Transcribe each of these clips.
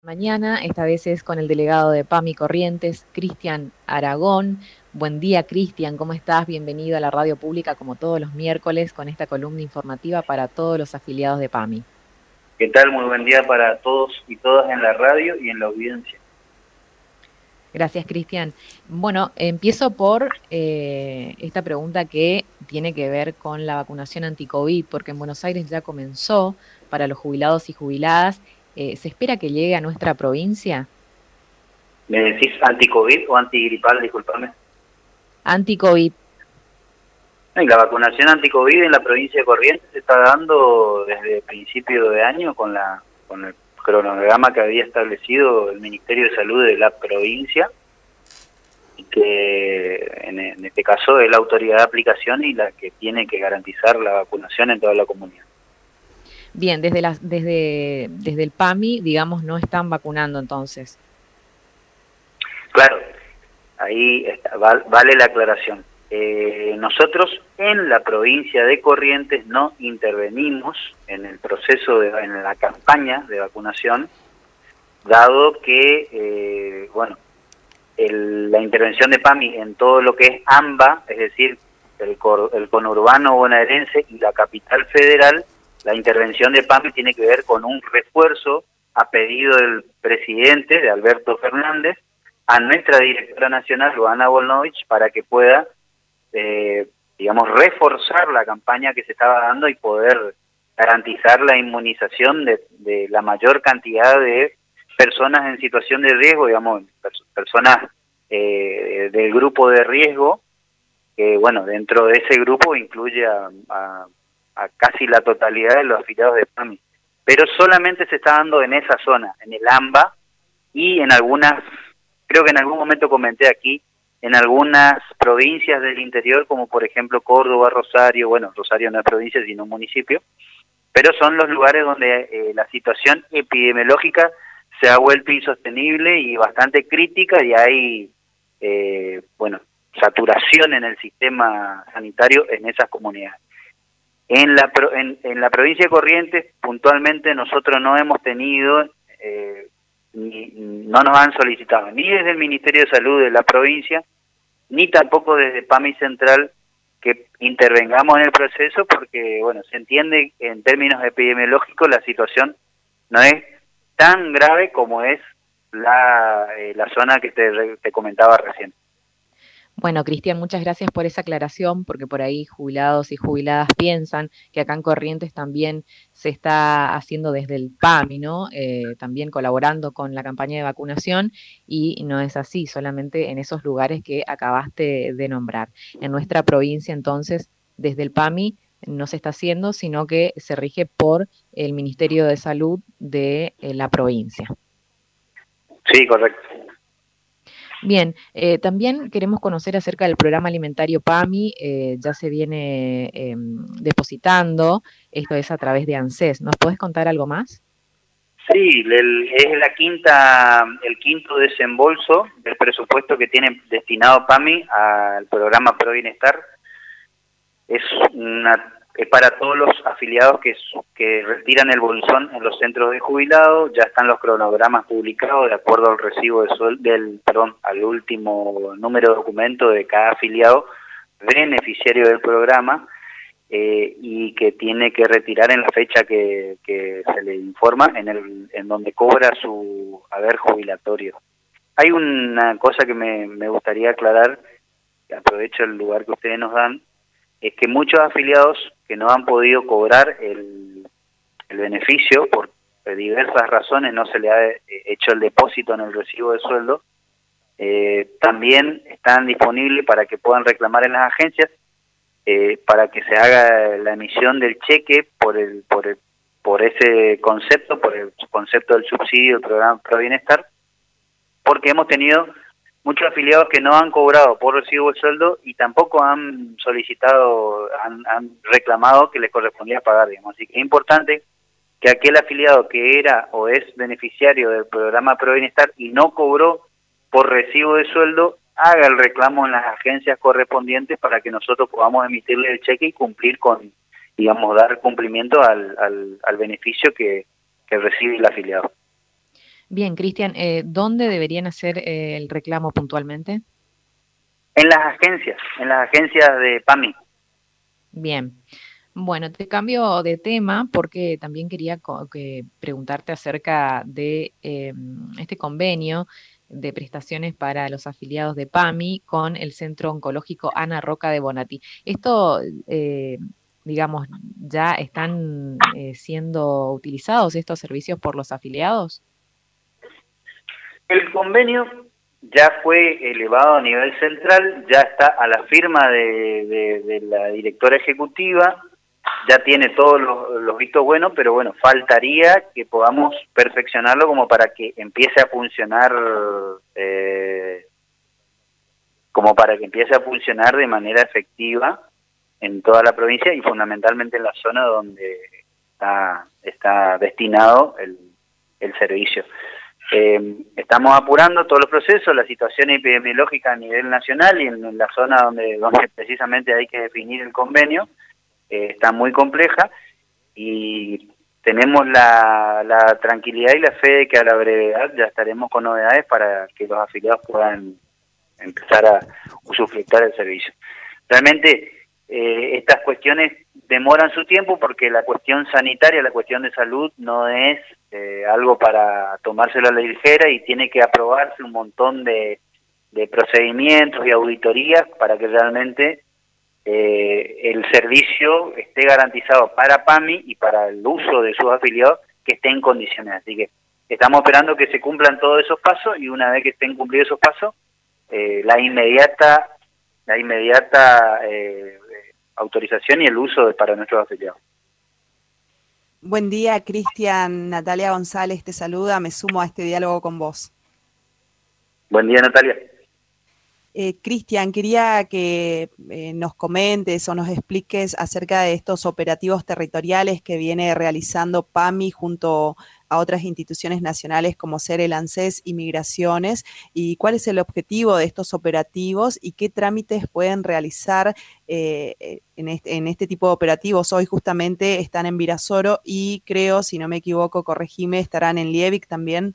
Mañana, esta vez es con el delegado de PAMI Corrientes, Cristian Aragón. Buen día, Cristian, ¿cómo estás? Bienvenido a la radio pública como todos los miércoles con esta columna informativa para todos los afiliados de PAMI. ¿Qué tal? Muy buen día para todos y todas en la radio y en la audiencia. Gracias, Cristian. Bueno, empiezo por esta pregunta que tiene que ver con la vacunación anti-COVID, porque en Buenos Aires ya comenzó para los jubilados y jubiladas. ¿Se espera que llegue a nuestra provincia? ¿Me decís anti-COVID o antigripal? Disculpame. Anti-COVID. La vacunación anti-COVID en la provincia de Corrientes se está dando desde principio de año con el cronograma que había establecido el Ministerio de Salud de la provincia, y que en este caso es la autoridad de aplicación y la que tiene que garantizar la vacunación en toda la comunidad. Bien, desde el PAMI, digamos, no están vacunando entonces. Claro, ahí vale la aclaración. Nosotros en la provincia de Corrientes no intervenimos en el proceso, en la campaña de vacunación, dado que, la intervención de PAMI en todo lo que es AMBA, es decir, el conurbano bonaerense y la capital federal, la intervención de PAMI tiene que ver con un refuerzo a pedido del presidente, de Alberto Fernández, a nuestra directora nacional, Luana Volnovich, para que pueda, reforzar la campaña que se estaba dando y poder garantizar la inmunización de la mayor cantidad de personas en situación de riesgo, personas del grupo de riesgo, que dentro de ese grupo incluye a casi la totalidad de los afiliados de PAMI, pero solamente se está dando en esa zona, en el AMBA, y en algunas, creo que en algún momento comenté aquí, en algunas provincias del interior, como por ejemplo Córdoba, Rosario, Rosario no es provincia sino un municipio, pero son los lugares donde la situación epidemiológica se ha vuelto insostenible y bastante crítica, y hay, saturación en el sistema sanitario en esas comunidades. En la provincia de Corrientes, puntualmente, nosotros no hemos tenido, no nos han solicitado, ni desde el Ministerio de Salud de la provincia, ni tampoco desde PAMI Central, que intervengamos en el proceso, porque, se entiende que en términos epidemiológicos la situación no es tan grave como es la zona que te comentaba recién. Bueno, Cristian, muchas gracias por esa aclaración, porque por ahí jubilados y jubiladas piensan que acá en Corrientes también se está haciendo desde el PAMI, ¿no? También colaborando con la campaña de vacunación, y no es así, solamente en esos lugares que acabaste de nombrar. En nuestra provincia, entonces, desde el PAMI no se está haciendo, sino que se rige por el Ministerio de Salud de la provincia. Sí, correcto. Bien, también queremos conocer acerca del programa alimentario PAMI. Ya se viene depositando, esto es a través de ANSES. ¿Nos puedes contar algo más? Sí, es el quinto desembolso del presupuesto que tiene destinado PAMI al programa Pro Bienestar. Es para todos los afiliados que retiran el bolsón en los centros de jubilados. Ya están los cronogramas publicados de acuerdo al recibo de sueldo, al último número de documento de cada afiliado beneficiario del programa, y que tiene que retirar en la fecha que se le informa en donde cobra su haber jubilatorio. Hay una cosa que me gustaría aclarar, aprovecho el lugar que ustedes nos dan, es que muchos afiliados que no han podido cobrar el beneficio por diversas razones, no se le ha hecho el depósito en el recibo de sueldo, también están disponibles para que puedan reclamar en las agencias, para que se haga la emisión del cheque por ese concepto, por el concepto del subsidio del programa Pro Bienestar, porque hemos tenido muchos afiliados que no han cobrado por recibo de sueldo y tampoco han solicitado, han reclamado que les correspondía pagar, Así que es importante que aquel afiliado que era o es beneficiario del programa Pro Bienestar y no cobró por recibo de sueldo, haga el reclamo en las agencias correspondientes para que nosotros podamos emitirle el cheque y cumplir con, dar cumplimiento al beneficio que recibe el afiliado. Bien, Cristian, ¿dónde deberían hacer el reclamo puntualmente? En las agencias de PAMI. Bien. Bueno, te cambio de tema porque también quería preguntarte acerca de este convenio de prestaciones para los afiliados de PAMI con el Centro Oncológico Ana Roca de Bonati. Esto, digamos, ¿ya están siendo utilizados estos servicios por los afiliados? El convenio ya fue elevado a nivel central, ya está a la firma de la directora ejecutiva, ya tiene todos los vistos buenos, pero bueno, faltaría que podamos perfeccionarlo como para que empiece a funcionar, de manera efectiva en toda la provincia y fundamentalmente en la zona donde está destinado el servicio. Estamos apurando todos los procesos, la situación epidemiológica a nivel nacional y en la zona donde precisamente hay que definir el convenio está muy compleja y tenemos la tranquilidad y la fe de que a la brevedad ya estaremos con novedades para que los afiliados puedan empezar a usufructar el servicio. Realmente estas cuestiones demoran su tiempo porque la cuestión sanitaria, la cuestión de salud no es algo para tomárselo a la ligera y tiene que aprobarse un montón de procedimientos y auditorías para que realmente el servicio esté garantizado para PAMI y para el uso de sus afiliados que esté en condiciones. Así que estamos esperando que se cumplan todos esos pasos y una vez que estén cumplidos esos pasos, la inmediata autorización y el uso para nuestros afiliados. Buen día, Cristian. Natalia González te saluda, me sumo a este diálogo con vos. Buen día, Natalia. Cristian, quería que nos comentes o nos expliques acerca de estos operativos territoriales que viene realizando PAMI junto a otras instituciones nacionales como ser el ANSES y Migraciones, y cuál es el objetivo de estos operativos y qué trámites pueden realizar en este tipo de operativos. Hoy justamente están en Virasoro y creo, si no me equivoco, corregime, estarán en Liebig también.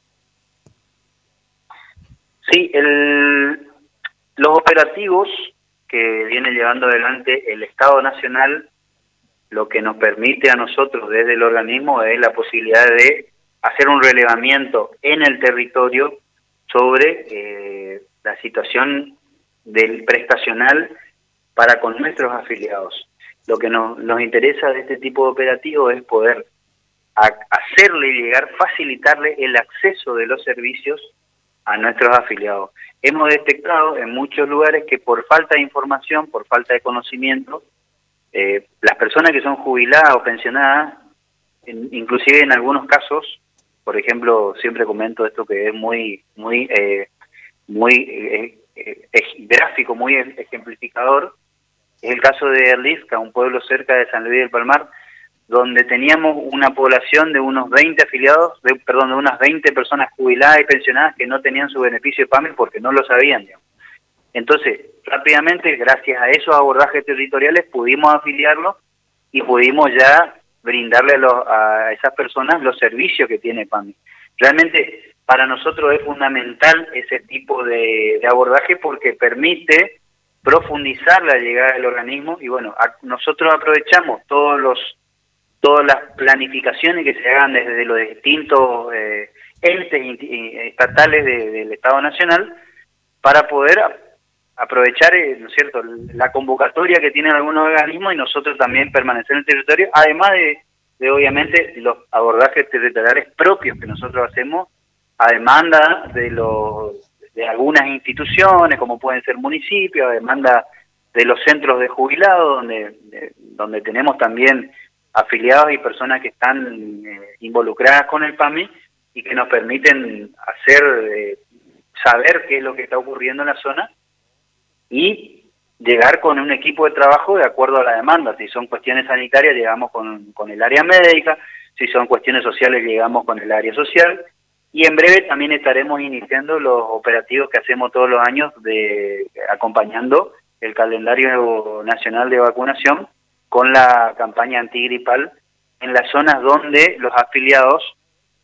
Sí, los operativos que viene llevando adelante el Estado Nacional, lo que nos permite a nosotros desde el organismo es la posibilidad de hacer un relevamiento en el territorio sobre la situación del prestacional para con nuestros afiliados. Lo que nos interesa de este tipo de operativos es poder hacerle llegar, facilitarle el acceso de los servicios a nuestros afiliados. Hemos detectado en muchos lugares que por falta de información, por falta de conocimiento, las personas que son jubiladas o pensionadas, inclusive en algunos casos, por ejemplo, siempre comento esto que es muy gráfico, muy ejemplificador, es el caso de Erlisca, un pueblo cerca de San Luis del Palmar, donde teníamos una población de unos 20 afiliados, de unas 20 personas jubiladas y pensionadas que no tenían su beneficio de PAMI porque no lo sabían, digamos. Entonces, rápidamente, gracias a esos abordajes territoriales, pudimos afiliarlos y pudimos ya brindarle a esas personas los servicios que tiene PAMI. Realmente, para nosotros es fundamental ese tipo de abordaje porque permite profundizar la llegada del organismo y bueno, nosotros aprovechamos todas las planificaciones que se hagan desde los distintos entes estatales del Estado Nacional para poder aprovechar, ¿no es cierto?, la convocatoria que tienen algunos organismos y nosotros también permanecer en el territorio, además de obviamente los abordajes territoriales propios que nosotros hacemos a demanda de algunas instituciones, como pueden ser municipios, a demanda de los centros de jubilados, donde tenemos también afiliados y personas que están involucradas con el PAMI y que nos permiten hacer saber qué es lo que está ocurriendo en la zona y llegar con un equipo de trabajo de acuerdo a la demanda. Si son cuestiones sanitarias, llegamos con el área médica, si son cuestiones sociales, llegamos con el área social, y en breve también estaremos iniciando los operativos que hacemos todos los años acompañando el calendario nacional de vacunación con la campaña antigripal en las zonas donde los afiliados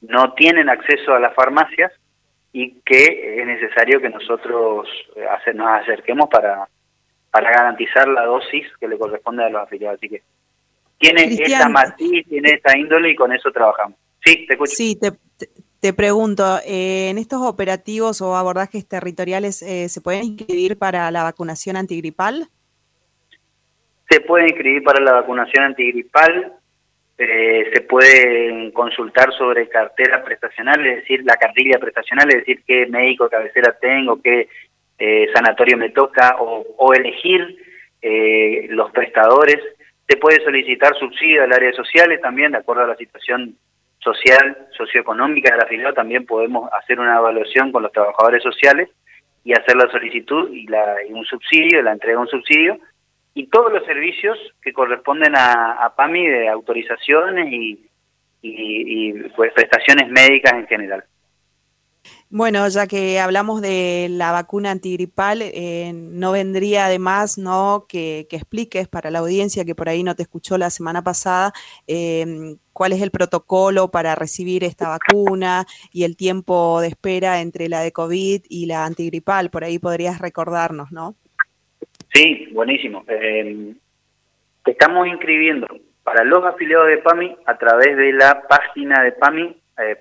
no tienen acceso a las farmacias y que es necesario que nosotros nos acerquemos para garantizar la dosis que le corresponde a los afiliados. Así que tiene esa matiz, tiene esa índole y con eso trabajamos. Sí, te escucho. Sí, te pregunto, ¿en estos operativos o abordajes territoriales se pueden inscribir para la vacunación antigripal? Se puede inscribir para la vacunación antigripal, se puede consultar sobre cartera prestacional, es decir, la cartilla prestacional, es decir, qué médico de cabecera tengo, qué sanatorio me toca, o elegir los prestadores. Se puede solicitar subsidio al área de sociales también, de acuerdo a la situación social, socioeconómica del afiliado. También podemos hacer una evaluación con los trabajadores sociales y hacer la solicitud y un subsidio, la entrega de un subsidio, y todos los servicios que corresponden a PAMI de autorizaciones y pues, prestaciones médicas en general. Bueno, ya que hablamos de la vacuna antigripal, no vendría de más, ¿no?, que expliques para la audiencia que por ahí no te escuchó la semana pasada, cuál es el protocolo para recibir esta vacuna y el tiempo de espera entre la de COVID y la antigripal. Por ahí podrías recordarnos, ¿no? Sí, buenísimo. Estamos inscribiendo para los afiliados de PAMI a través de la página de PAMI,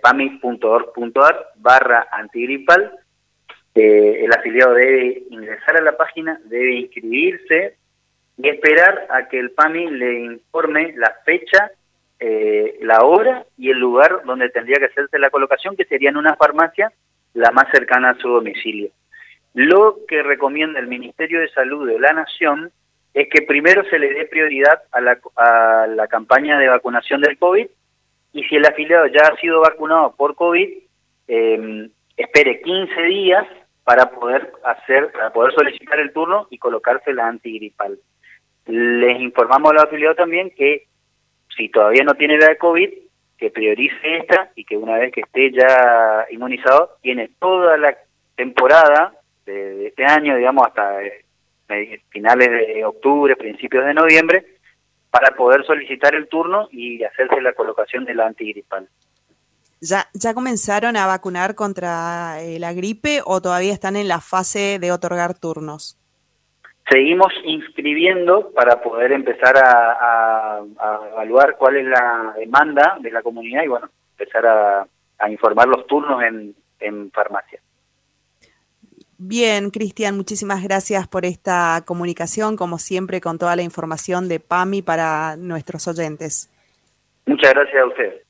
pami.org.ar/antigripal. El afiliado debe ingresar a la página, debe inscribirse y esperar a que el PAMI le informe la fecha, la hora y el lugar donde tendría que hacerse la colocación, que sería en una farmacia la más cercana a su domicilio. Lo que recomienda el Ministerio de Salud de la Nación es que primero se le dé prioridad a la campaña de vacunación del COVID, y si el afiliado ya ha sido vacunado por COVID, espere 15 días para poder solicitar el turno y colocarse la antigripal. Les informamos a los afiliados también que si todavía no tiene la de COVID, que priorice esta, y que una vez que esté ya inmunizado, tiene toda la temporada de este año, digamos, hasta finales de octubre, principios de noviembre, para poder solicitar el turno y hacerse la colocación de la antigripal. ¿Ya comenzaron a vacunar contra la gripe o todavía están en la fase de otorgar turnos? Seguimos inscribiendo para poder empezar a evaluar cuál es la demanda de la comunidad y, bueno, empezar a informar los turnos en farmacia. Bien, Cristian, muchísimas gracias por esta comunicación, como siempre, con toda la información de PAMI para nuestros oyentes. Muchas gracias a ustedes.